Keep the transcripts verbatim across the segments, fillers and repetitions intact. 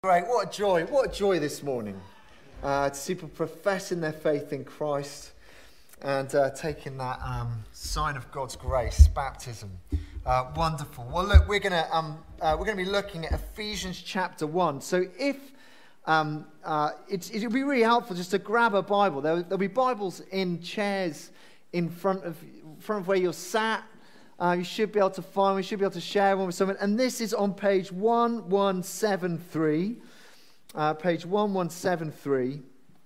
Great, what a joy, what a joy this morning uh, to see people professing their faith in Christ and uh, taking that um, sign of God's grace, baptism. Uh, wonderful. Well, look, we're going to um, uh, we're going to be looking at Ephesians chapter one. So if um, uh, it's, it would be really helpful just to grab a Bible. There, there'll be Bibles in chairs in front of front of where you're sat. Uh, you should be able to find, we should be able to share one with someone. And this is on page one one seven three. Uh, page one one seven three.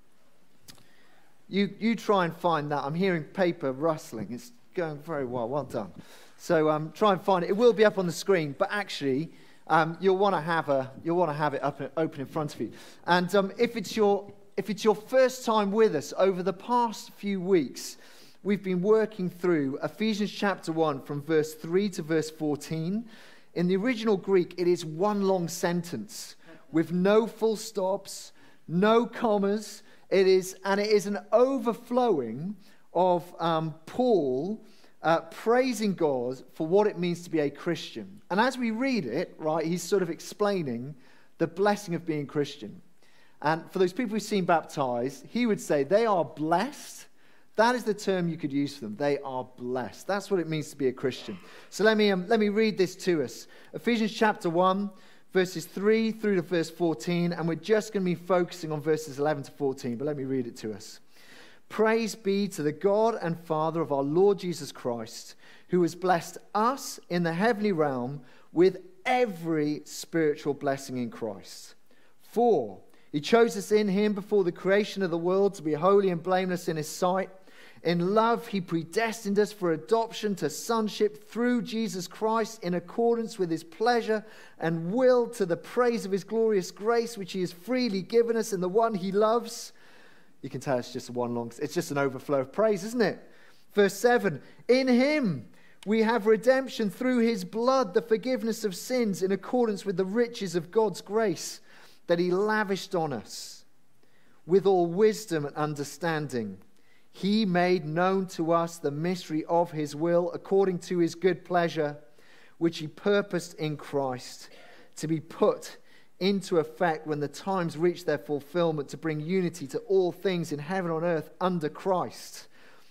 You you try and find that. I'm hearing paper rustling. It's going very well. Well done. So um, try and find it. It will be up on the screen, but actually um, you'll want to have a you'll want to have it up open in front of you. And um, if it's your if it's your first time with us over the past few weeks, we've been working through Ephesians chapter one from verse three to verse fourteen. In the original Greek, it is one long sentence with no full stops, no commas. It is, and it is an overflowing of um, Paul uh, praising God for what it means to be a Christian. And as we read it, right, he's sort of explaining the blessing of being Christian. And for those people who've seen baptized, he would say they are blessed. That is the term you could use for them. They are blessed. That's what it means to be a Christian. So let me um, let me read this to us. Ephesians chapter one, verses three through to verse fourteen, and we're just going to be focusing on verses eleven to fourteen, but let me read it to us. Praise be to the God and Father of our Lord Jesus Christ, who has blessed us in the heavenly realm with every spiritual blessing in Christ. For he chose us in him before the creation of the world to be holy and blameless in his sight. In love, he predestined us for adoption to sonship through Jesus Christ in accordance with his pleasure and will, to the praise of his glorious grace, which he has freely given us in the one he loves. You can tell it's just one long, it's just an overflow of praise, isn't it? Verse seven, in him we have redemption through his blood, the forgiveness of sins in accordance with the riches of God's grace that he lavished on us with all wisdom and understanding. He made known to us the mystery of his will according to his good pleasure, which he purposed in Christ to be put into effect when the times reach their fulfillment, to bring unity to all things in heaven and on earth under Christ.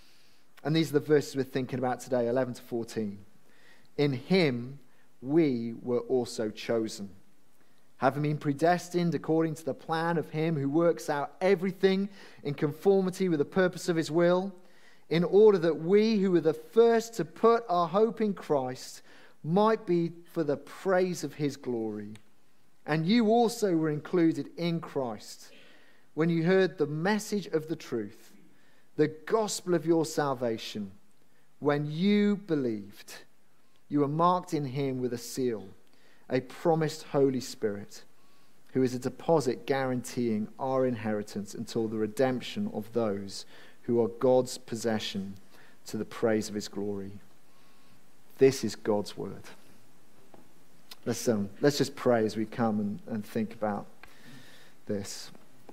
And these are the verses we're thinking about today, eleven to fourteen. In him we were also chosen, having been predestined according to the plan of him who works out everything in conformity with the purpose of his will, in order that we who were the first to put our hope in Christ might be for the praise of his glory. And you also were included in Christ when you heard the message of the truth, the gospel of your salvation. When you believed, you were marked in him with a seal, a promised Holy Spirit, who is a deposit guaranteeing our inheritance until the redemption of those who are God's possession to the praise of his glory. This is God's word. Let's, um, let's just pray as we come and, and think about this.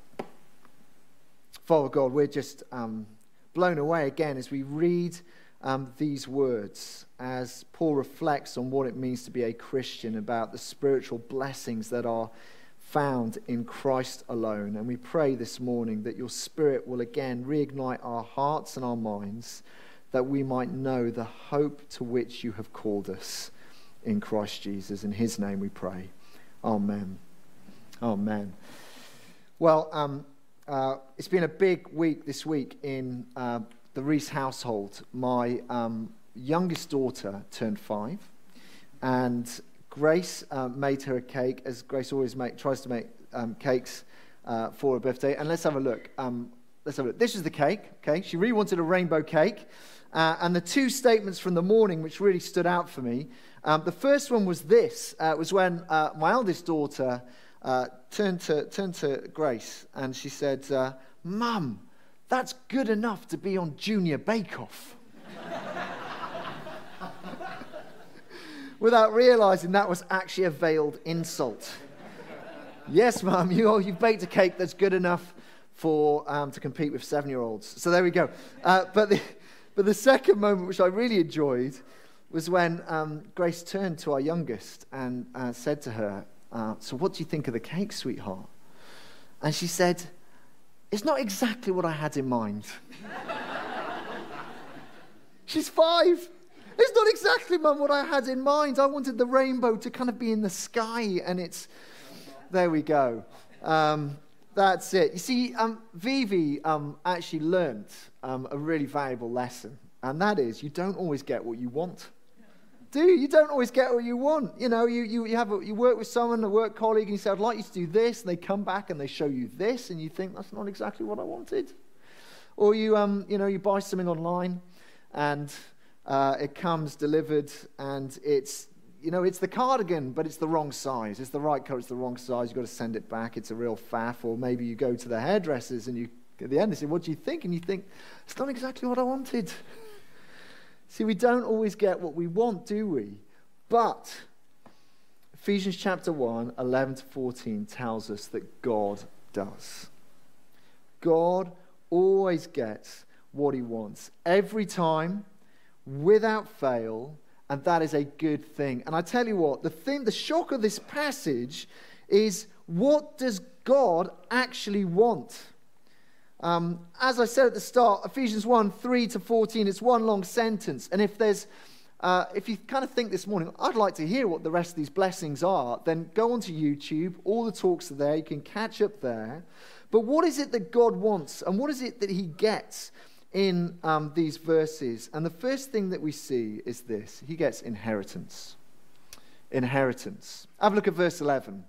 Father God, we're just um, blown away again as we read Um, these words, as Paul reflects on what it means to be a Christian, about the spiritual blessings that are found in Christ alone. And we pray this morning that your Spirit will again reignite our hearts and our minds, that we might know the hope to which you have called us in Christ Jesus. In his name we pray. Amen. Amen. Well, um, uh, it's been a big week this week in uh, the Reese household. My um, youngest daughter turned five, and Grace uh, made her a cake, as Grace always make, tries to make um, cakes uh, for her birthday. And let's have a look. Um, let's have a look. This is the cake. Okay, she really wanted a rainbow cake, uh, and the two statements from the morning which really stood out for me. Um, the first one was this. Uh, it was when uh, my eldest daughter uh, turned to turned to Grace, and she said, uh, "Mum, that's good enough to be on Junior Bake Off." Without realizing that was actually a veiled insult. Yes, Mum, you, you've baked a cake that's good enough for um, to compete with seven-year-olds. So there we go. Uh, but, the, but the second moment, which I really enjoyed, was when um, Grace turned to our youngest and uh, said to her, uh, so what do you think of the cake, sweetheart? And she said, it's not exactly what I had in mind. She's five. It's not exactly, Mum, what I had in mind. I wanted the rainbow to kind of be in the sky, and it's... There we go. Um, that's it. You see, um, Vivi um, actually learned um, a really valuable lesson, and that is you don't always get what you want. Do you? You don't always get what you want. You know, you, you, you, have a, you work with someone, a work colleague, and you say, I'd like you to do this, and they come back and they show you this, and you think, that's not exactly what I wanted. Or you, um, you know, you buy something online, and uh, it comes delivered, and it's, you know, it's the cardigan, but it's the wrong size. It's the right color, it's the wrong size. You've got to send it back. It's a real faff. Or maybe you go to the hairdressers, and you at the end they say, what do you think? And you think, it's not exactly what I wanted. See, we don't always get what we want, do we? But Ephesians chapter one, eleven to fourteen tells us that God does. God always gets what he wants. Every time, without fail, and that is a good thing. And I tell you what, the thing, the shock of this passage is, what does God actually want? Um, as I said at the start, Ephesians one, three to fourteen, it's one long sentence. And if there's, uh, if you kind of think this morning, I'd like to hear what the rest of these blessings are, then go onto YouTube. All the talks are there. You can catch up there. But what is it that God wants? And what is it that he gets in um, these verses? And the first thing that we see is this. He gets inheritance. Inheritance. Have a look at verse eleven.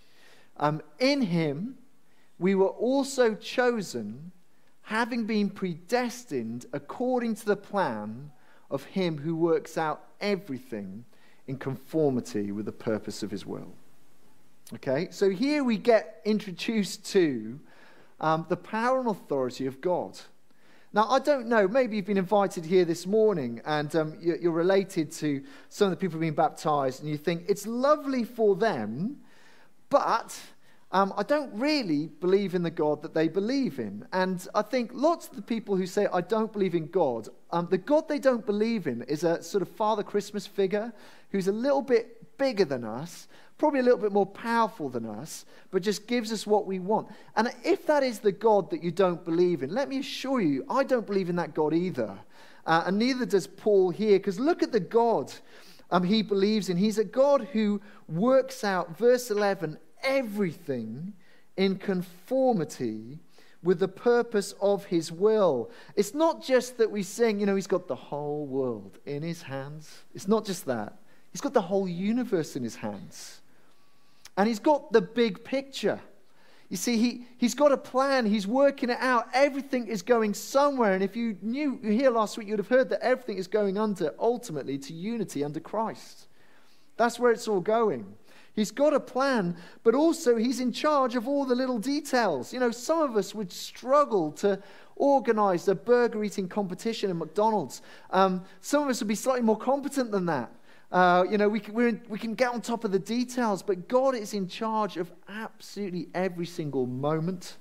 Um, in him we were also chosen, having been predestined according to the plan of him who works out everything in conformity with the purpose of his will. Okay, so here we get introduced to um, the power and authority of God. Now, I don't know, maybe you've been invited here this morning and um, you're related to some of the people who've been baptized, and you think it's lovely for them, but Um, I don't really believe in the God that they believe in. And I think lots of the people who say, I don't believe in God, um, the God they don't believe in is a sort of Father Christmas figure who's a little bit bigger than us, probably a little bit more powerful than us, but just gives us what we want. And if that is the God that you don't believe in, let me assure you, I don't believe in that God either. Uh, and neither does Paul here, because look at the God um, he believes in. He's a God who works out, verse eleven, everything in conformity with the purpose of his will. It's not just that we sing, you know, he's got the whole world in his hands. It's not just that. He's got the whole universe in his hands. And he's got the big picture. You see, he, he's got a plan. He's working it out. Everything is going somewhere. And if you knew here last week, you would have heard that everything is going under, ultimately, to unity under Christ. That's where it's all going. He's got a plan, but also he's in charge of all the little details. You know, some of us would struggle to organize a burger eating competition at McDonald's. Um, some of us would be slightly more competent than that. Uh, you know, we can, we're in, we can get on top of the details, but God is in charge of absolutely every single moment,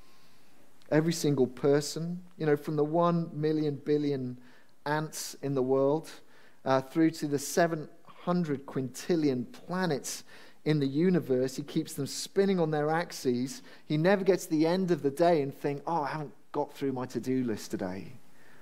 every single person. You know, from the one million billion ants in the world uh, through to the seven hundred quintillion planets in the universe. He keeps them spinning on their axes. He never gets to the end of the day and think, oh, I haven't got through my to-do list today.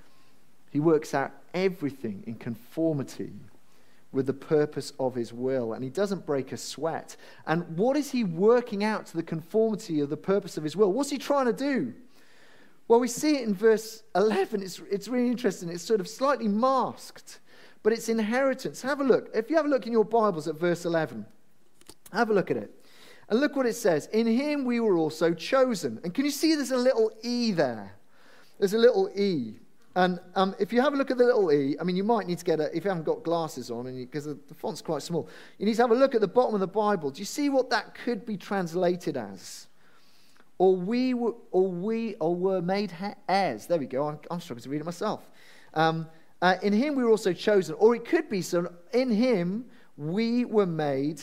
He works out everything in conformity with the purpose of his will, and he doesn't break a sweat. And what is he working out to the conformity of the purpose of his will? What's he trying to do? Well, we see it in verse eleven. It's, it's really interesting. It's sort of slightly masked, but it's inheritance. Have a look. If you have a look in your Bibles at verse eleven, have a look at it. And look what it says. In him we were also chosen. And can you see there's a little E there? There's a little E. And um, if you have a look at the little E, I mean, you might need to get a, if you haven't got glasses on, and because the, the font's quite small, you need to have a look at the bottom of the Bible. Do you see what that could be translated as? Or we were, or we, or were made heirs. There we go. I'm, I'm struggling to read it myself. Um, Uh, in him we were also chosen. Or it could be, so in him we were made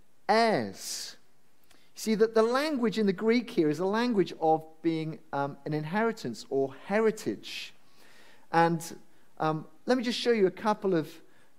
heirs. See, that the language in the Greek here is a language of being um, an inheritance or heritage. And um, let me just show you a couple of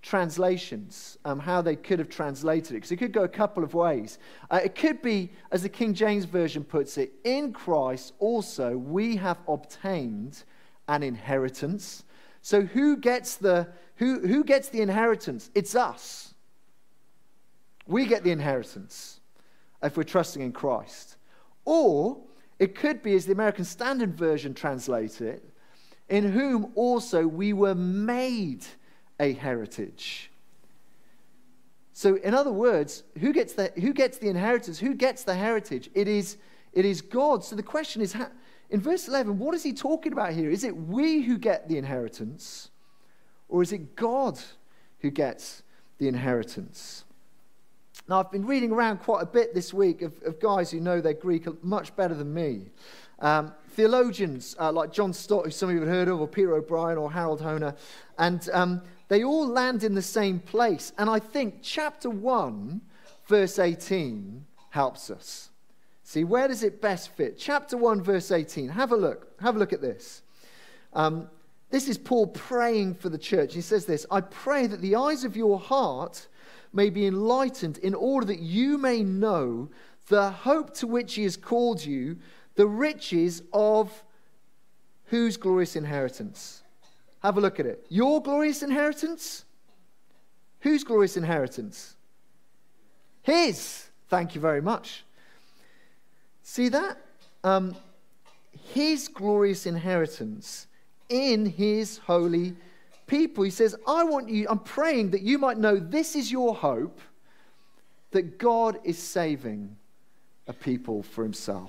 translations, um, how they could have translated it, because it could go a couple of ways. Uh, it could be, as the King James Version puts it, in Christ also we have obtained an inheritance. So who gets the who who gets the inheritance? It's us. We get the inheritance if we're trusting in Christ. Or it could be, as the American Standard Version translates it, in whom also we were made a heritage. So in other words, who gets the who gets the inheritance? Who gets the heritage? It is it is God. So the question is, how, in verse eleven, what is he talking about here? Is it we who get the inheritance, or is it God who gets the inheritance? Now, I've been reading around quite a bit this week of, of guys who know their Greek much better than me. Um, theologians uh, like John Stott, who some of you have heard of, or Peter O'Brien, or Harold Honer, and um, they all land in the same place. And I think chapter one, verse eighteen, helps us. See, where does it best fit? Chapter one, verse eighteen. Have a look. Have a look at this. Um, this is Paul praying for the church. He says this: I pray that the eyes of your heart may be enlightened, in order that you may know the hope to which he has called you, the riches of whose glorious inheritance? Have a look at it. Your glorious inheritance? Whose glorious inheritance? His. Thank you very much. See that? Um, his glorious inheritance in his holy people. He says, I want you, I'm praying that you might know this is your hope, that God is saving a people for himself.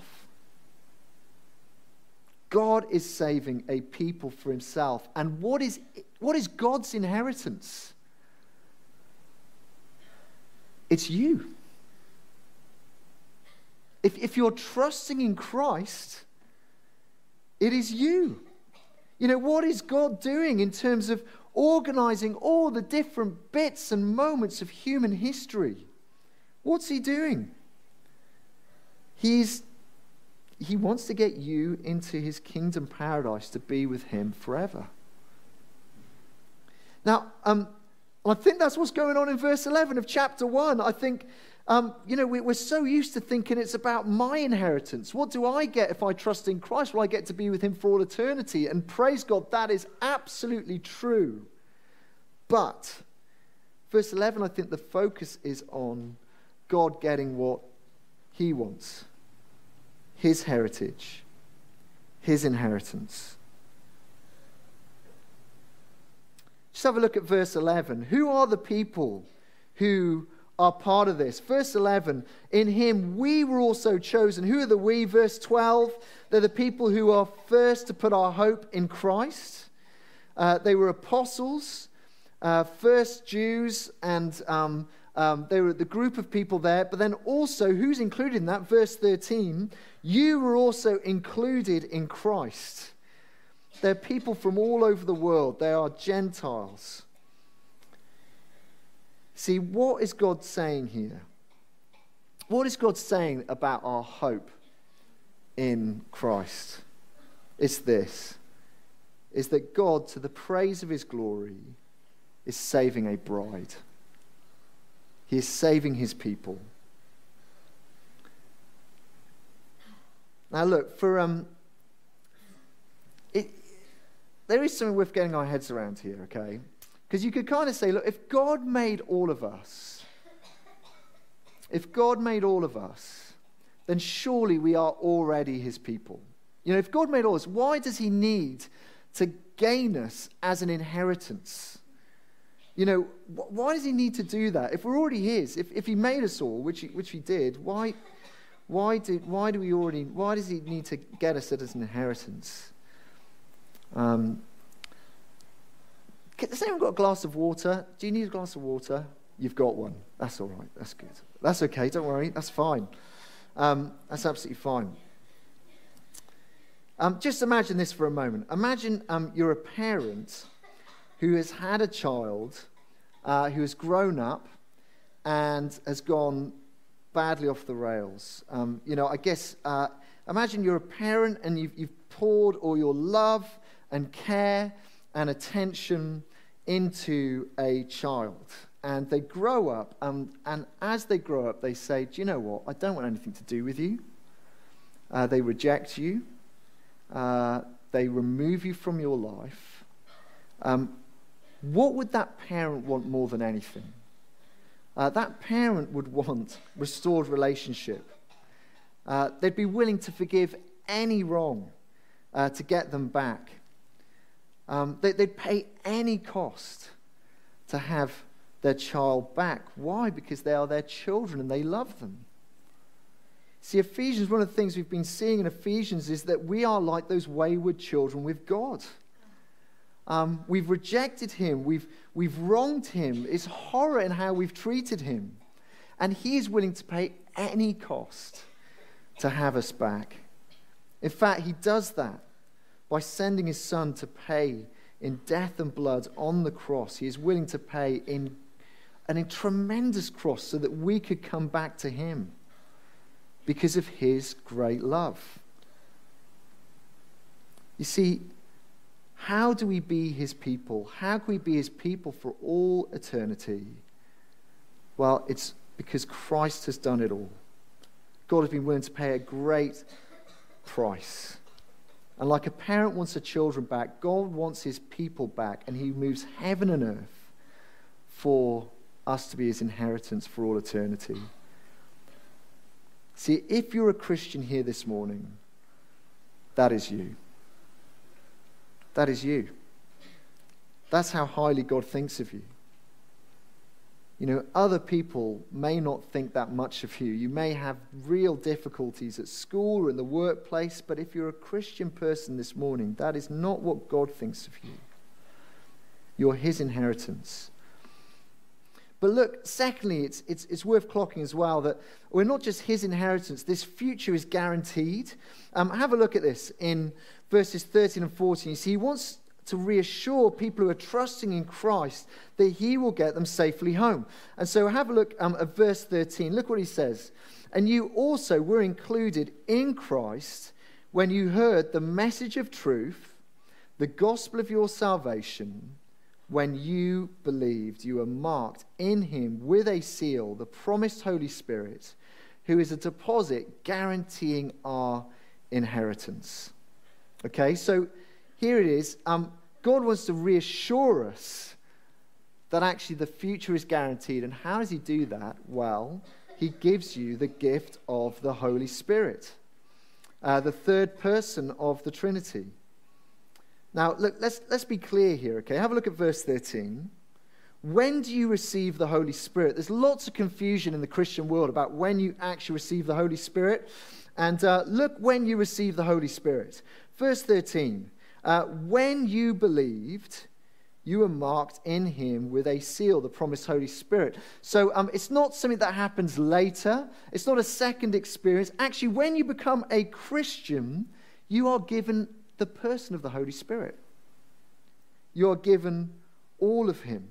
God is saving a people for himself. And what is, what is God's inheritance? It's you. If, if you're trusting in Christ, it is you. You know, what is God doing in terms of organizing all the different bits and moments of human history? What's he doing? He's He wants to get you into his kingdom paradise to be with him forever. Now, um, I think that's what's going on in verse eleven of chapter one. I think, um, you know, we, we're so used to thinking it's about my inheritance. What do I get if I trust in Christ? Well, I get to be with him for all eternity. And praise God, that is absolutely true. But verse eleven, I think the focus is on God getting what he wants. His heritage, his inheritance. Just have a look at verse eleven. Who are the people who are part of this? Verse eleven, in him we were also chosen. Who are the we? Verse twelve, they're the people who are first to put our hope in Christ. Uh, they were apostles, uh, first Jews, and um, um, they were the group of people there. But then also, who's included in that? Verse thirteen, you were also included in Christ. They're people from all over the world. They are Gentiles. See, what is God saying here? What is God saying about our hope in Christ? It's this, is that God, to the praise of his glory, is saving a bride. He is saving his people. Now look, for um, it, there is something worth getting our heads around here, okay? Because you could kind of say, look, if God made all of us, if God made all of us, then surely we are already his people. You know, if God made all of us, why does he need to gain us as an inheritance? You know, wh- why does he need to do that? If we're already his, if, if he made us all, which he, which he did, why... Why do, why do we already, why does he need to get us as an inheritance? Um, has anyone got a glass of water? Do you need a glass of water? You've got one. That's all right. That's good. That's okay. Don't worry. That's fine. Um, that's absolutely fine. Um, just imagine this for a moment. Imagine um, you're a parent who has had a child uh, who has grown up and has gone badly off the rails. Um, you know, I guess, uh, imagine you're a parent and you've, you've poured all your love and care and attention into a child. And they grow up, um, and as they grow up, they say, do you know what? I don't want anything to do with you. Uh, they reject you. Uh, they remove you from your life. Um, what would that parent want more than anything? Uh, that parent would want restored relationship. Uh, they'd be willing to forgive any wrong uh, to get them back. Um, they, they'd pay any cost to have their child back. Why? Because they are their children and they love them. See, Ephesians, one of the things we've been seeing in Ephesians is that we are like those wayward children with God. Um, we've rejected him. We've, we've wronged him. It's horror in how we've treated him. And he is willing to pay any cost to have us back. In fact, he does that by sending his son to pay in death and blood on the cross. He is willing to pay in an, a tremendous cross so that we could come back to him because of his great love. You see, how do we be his people? How can we be his people for all eternity? Well, it's because Christ has done it all. God has been willing to pay a great price. And like a parent wants their children back, God wants his people back, and he moves heaven and earth for us to be his inheritance for all eternity. See, if you're a Christian here this morning, that is you. That is you. That's how highly God thinks of you. You know, other people may not think that much of you. You may have real difficulties at school or in the workplace, but if you're a Christian person this morning, that is not what God thinks of you. You're his inheritance. But look, secondly, it's, it's, it's worth clocking as well that we're not just his inheritance. This future is guaranteed. Um, have a look at this in verses thirteen and fourteen. You see, he wants to reassure people who are trusting in Christ that he will get them safely home. And so have a look um, at verse thirteen. Look what he says. And you also were included in Christ when you heard the message of truth, the gospel of your salvation. When you believed, you were marked in him with a seal, the promised Holy Spirit, who is a deposit guaranteeing our inheritance. Okay, so here it is. Um, God wants to reassure us that actually the future is guaranteed. And how does he do that? Well, he gives you the gift of the Holy Spirit, uh, the third person of the Trinity. Now, look, let's, let's be clear here, okay? Have a look at verse thirteen. When do you receive the Holy Spirit? There's lots of confusion in the Christian world about when you actually receive the Holy Spirit. And uh, look when you receive the Holy Spirit. Verse thirteen. Uh, when you believed, you were marked in him with a seal, the promised Holy Spirit. So um, it's not something that happens later. It's not a second experience. Actually, when you become a Christian, you are given the person of the Holy Spirit. You are given all of him.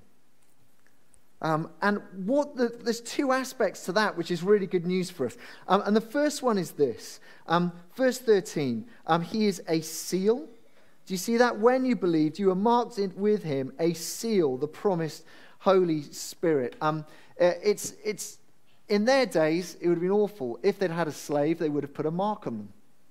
Um, and what the, there's two aspects to that, which is really good news for us. Um, and the first one is this. Um, verse thirteen, um, he is a seal. Do you see that? When you believed, you were marked in, with him, a seal, the promised Holy Spirit. Um, uh, it's, it's, in their days, it would have been awful. If they'd had a slave, they would have put a mark on them.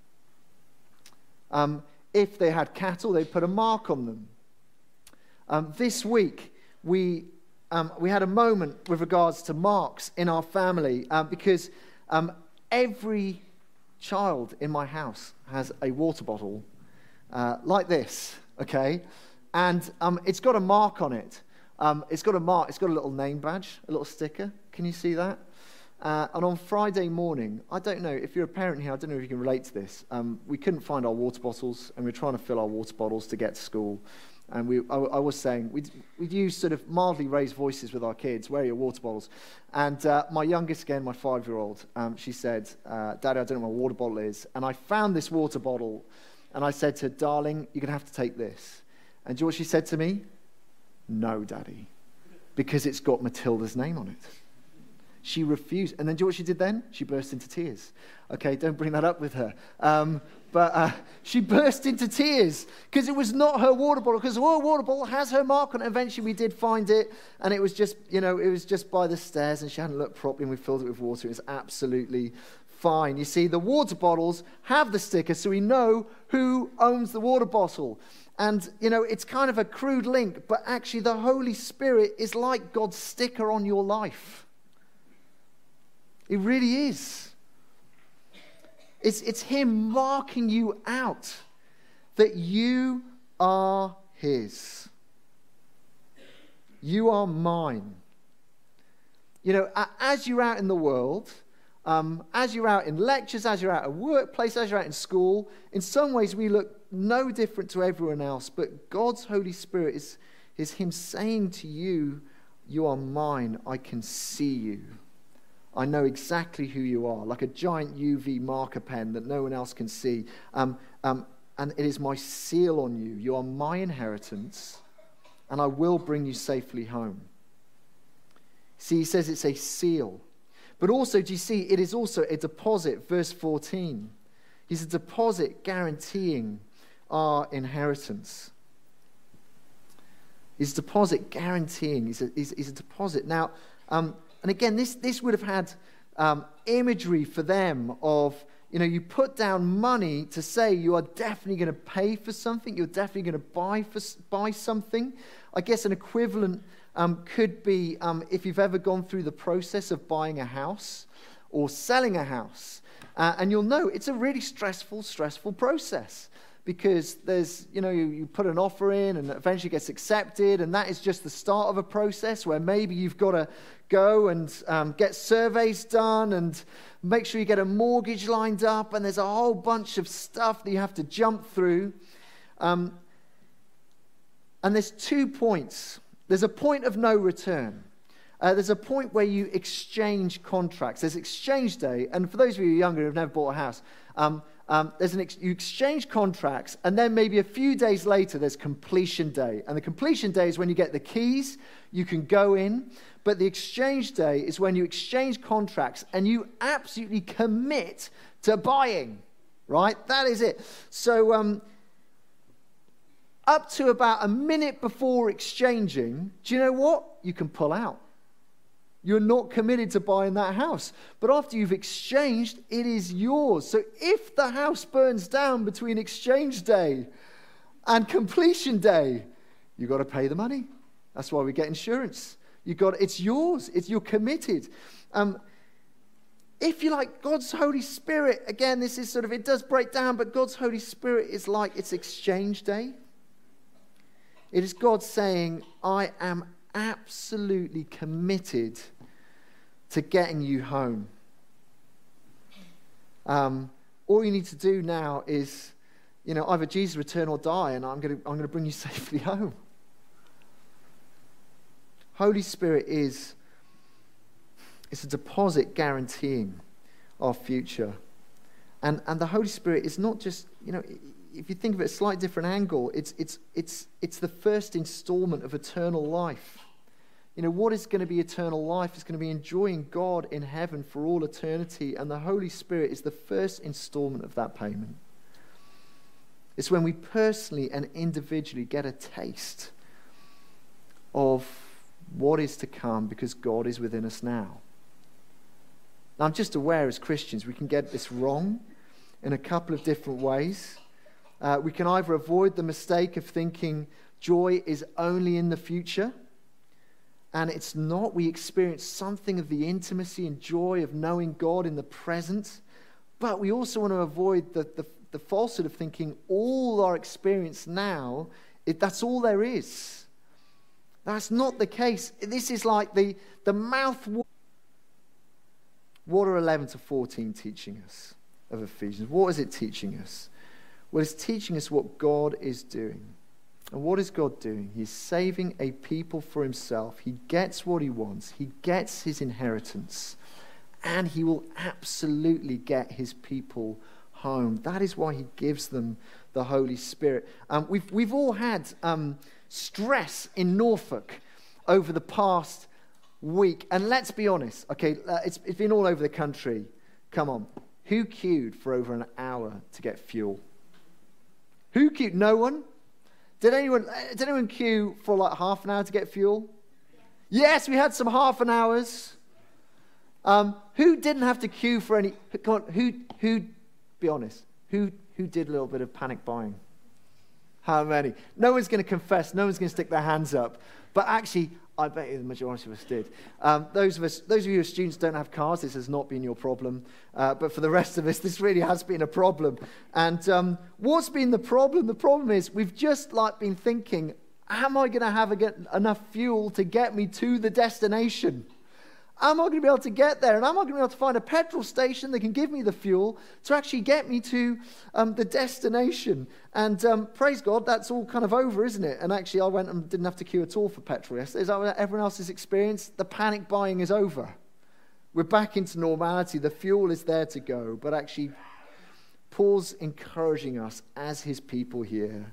Um, if they had cattle, they'd put a mark on them. Um, this week, we, um, we had a moment with regards to marks in our family uh, because um, every child in my house has a water bottle uh, like this, okay? And um, it's got a mark on it. Um, it's got a mark. It's got a little name badge, a little sticker. Can you see that? Uh, and on Friday morning, I don't know, if you're a parent here, I don't know if you can relate to this. Um, we couldn't find our water bottles, and we were trying to fill our water bottles to get to school. And we, I, I was saying, we'd, we'd use sort of mildly raised voices with our kids, where are your water bottles? And uh, my youngest, again, my five-year-old, um, she said, uh, Daddy, I don't know what my water bottle is. And I found this water bottle, and I said to her, darling, you're going to have to take this. And do you know what she said to me? No, Daddy, because it's got Matilda's name on it. She refused. And then do you know what she did then? She burst into tears. Okay, don't bring that up with her. Um, but uh, she burst into tears because it was not her water bottle, because her water bottle has her mark on it. Eventually we did find it, and it was just, you know, it was just by the stairs, and she hadn't looked properly, and we filled it with water. It was absolutely fine. You see, the water bottles have the sticker, so we know who owns the water bottle. And, you know, it's kind of a crude link, but actually the Holy Spirit is like God's sticker on your life. It really is. It's, it's him marking you out that you are his. You are mine. You know, as you're out in the world, um, as you're out in lectures, as you're out at workplace, as you're out in school, in some ways we look no different to everyone else, but God's Holy Spirit is, is him saying to you, you are mine, I can see you. I know exactly who you are, like a giant U V marker pen that no one else can see. Um, um, and it is my seal on you. You are my inheritance, and I will bring you safely home. See, he says it's a seal. But also, do you see, it is also a deposit, verse fourteen. He's a deposit guaranteeing our inheritance. He's a deposit guaranteeing. He's a, he's, he's a deposit. Now, um, and again, this, this would have had um, imagery for them of, you know, you put down money to say you are definitely going to pay for something. You're definitely going to buy for buy something. I guess an equivalent um, could be um, if you've ever gone through the process of buying a house or selling a house. Uh, and you'll know it's a really stressful, stressful process. Because there's, you know, you, you put an offer in and eventually gets accepted, and that is just the start of a process where maybe you've got to go and um, get surveys done and make sure you get a mortgage lined up, and there's a whole bunch of stuff that you have to jump through. Um, and there's two points. There's a point of no return. Uh, there's a point where you exchange contracts. There's exchange day, and for those of you who are younger who have never bought a house, um, Um, there's an ex- you exchange contracts, and then maybe a few days later there's completion day. And the completion day is when you get the keys, you can go in. But the exchange day is when you exchange contracts and you absolutely commit to buying, right? That is it. So um, up to about a minute before exchanging, do you know what? You can pull out. You're not committed to buying that house. But after you've exchanged, it is yours. So if the house burns down between exchange day and completion day, you've got to pay the money. That's why we get insurance. You got it's yours. It's you're committed. Um, if you like, God's Holy Spirit, again, this is sort of, it does break down, but God's Holy Spirit is like it's exchange day. It is God saying, I am absolutely committed to getting you home. Um, all you need to do now is, you know, either Jesus return or die, and I'm going to I'm going to bring you safely home. Holy Spirit is it's a deposit guaranteeing our future, and and the Holy Spirit is not just, you know, if you think of it a slightly different angle, it's it's it's it's the first installment of eternal life. You know, what is going to be eternal life? It's going to be enjoying God in heaven for all eternity. And the Holy Spirit is the first installment of that payment. It's when we personally and individually get a taste of what is to come because God is within us now. Now, I'm just aware as Christians we can get this wrong in a couple of different ways. Uh, we can either avoid the mistake of thinking joy is only in the future. And it's not. We experience something of the intimacy and joy of knowing God in the present. But we also want to avoid the, the, the falsehood of thinking all our experience now, it, that's all there is. That's not the case. This is like the, the mouth. What are eleven to fourteen teaching us of Ephesians? What is it teaching us? Well, it's teaching us what God is doing. And what is God doing? He's saving a people for himself. He gets what he wants. He gets his inheritance. And he will absolutely get his people home. That is why he gives them the Holy Spirit. Um, we've, we've all had um, stress in Norfolk over the past week. And let's be honest, okay, uh, it's, it's been all over the country. Come on. Who queued for over an hour to get fuel? Who queued? No one? Did anyone, did anyone queue for like half an hour to get fuel? Yeah. Yes, we had some half an hours. Um, who didn't have to queue for any? Come on, who, who, be honest, who, who did a little bit of panic buying? How many? No one's going to confess. No one's going to stick their hands up. But actually, I bet you the majority of us did. Um, those of us, those of you who are students don't have cars, this has not been your problem. Uh, but for the rest of us, this really has been a problem. And um, what's been the problem? The problem is we've just like been thinking, am I going to have a, get enough fuel to get me to the destination? Am I going to be able to get there? And am I going to be able to find a petrol station that can give me the fuel to actually get me to um, the destination? And um, praise God, that's all kind of over, isn't it? And actually, I went and didn't have to queue at all for petrol yesterday. Is that what everyone else has experienced? The panic buying is over. We're back into normality. The fuel is there to go. But actually, Paul's encouraging us as his people here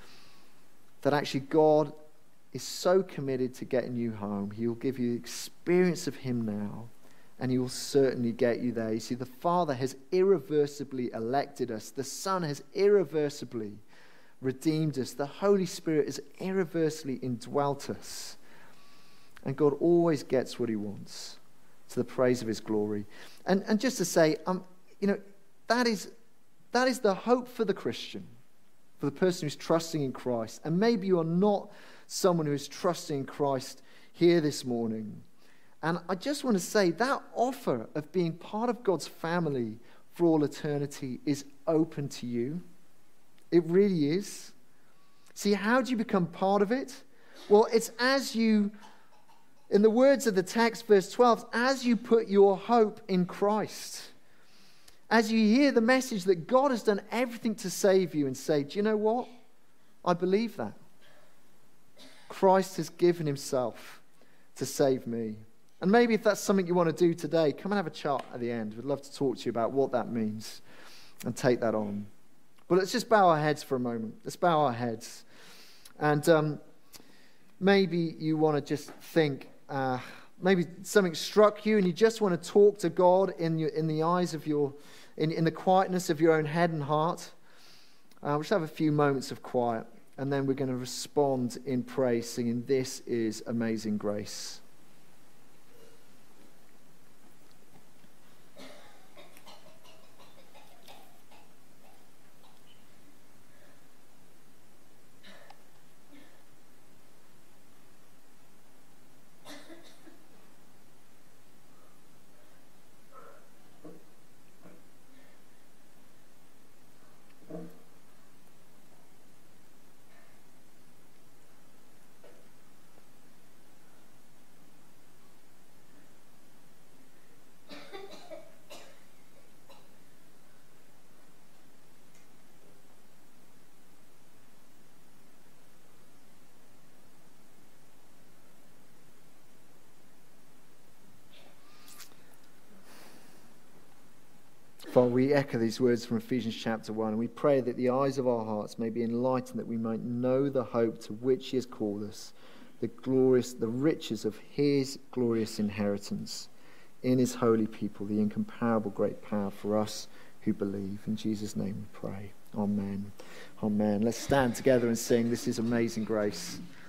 that actually God is so committed to getting you home. He will give you experience of him now, and he will certainly get you there. You see, the Father has irreversibly elected us. The Son has irreversibly redeemed us. The Holy Spirit has irreversibly indwelt us. And God always gets what he wants to the praise of his glory. And, and just to say, um, you know, that is, that is the hope for the Christian, for the person who's trusting in Christ. And maybe you are not someone who is trusting in Christ here this morning. And I just want to say that offer of being part of God's family for all eternity is open to you. It really is. See, how do you become part of it? Well, it's as you, in the words of the text, verse twelve, as you put your hope in Christ. As you hear the message that God has done everything to save you and say, do you know what? I believe that. Christ has given himself to save me. And maybe if that's something you want to do today, come and have a chat at the end. We'd love to talk to you about what that means and take that on. But let's just bow our heads for a moment. Let's bow our heads. And um, maybe you want to just think, uh, maybe something struck you and you just want to talk to God in, your, in the eyes of your, in, in the quietness of your own head and heart. Uh, we'll just have a few moments of quiet. And then we're going to respond in praise, singing, "This is Amazing Grace." Father, we echo these words from Ephesians chapter one, and we pray that the eyes of our hearts may be enlightened, that we might know the hope to which he has called us, the glorious, the riches of his glorious inheritance in his holy people, the incomparable great power for us who believe. In Jesus' name we pray. Amen. Amen. Let's stand together and sing, "This is Amazing Grace."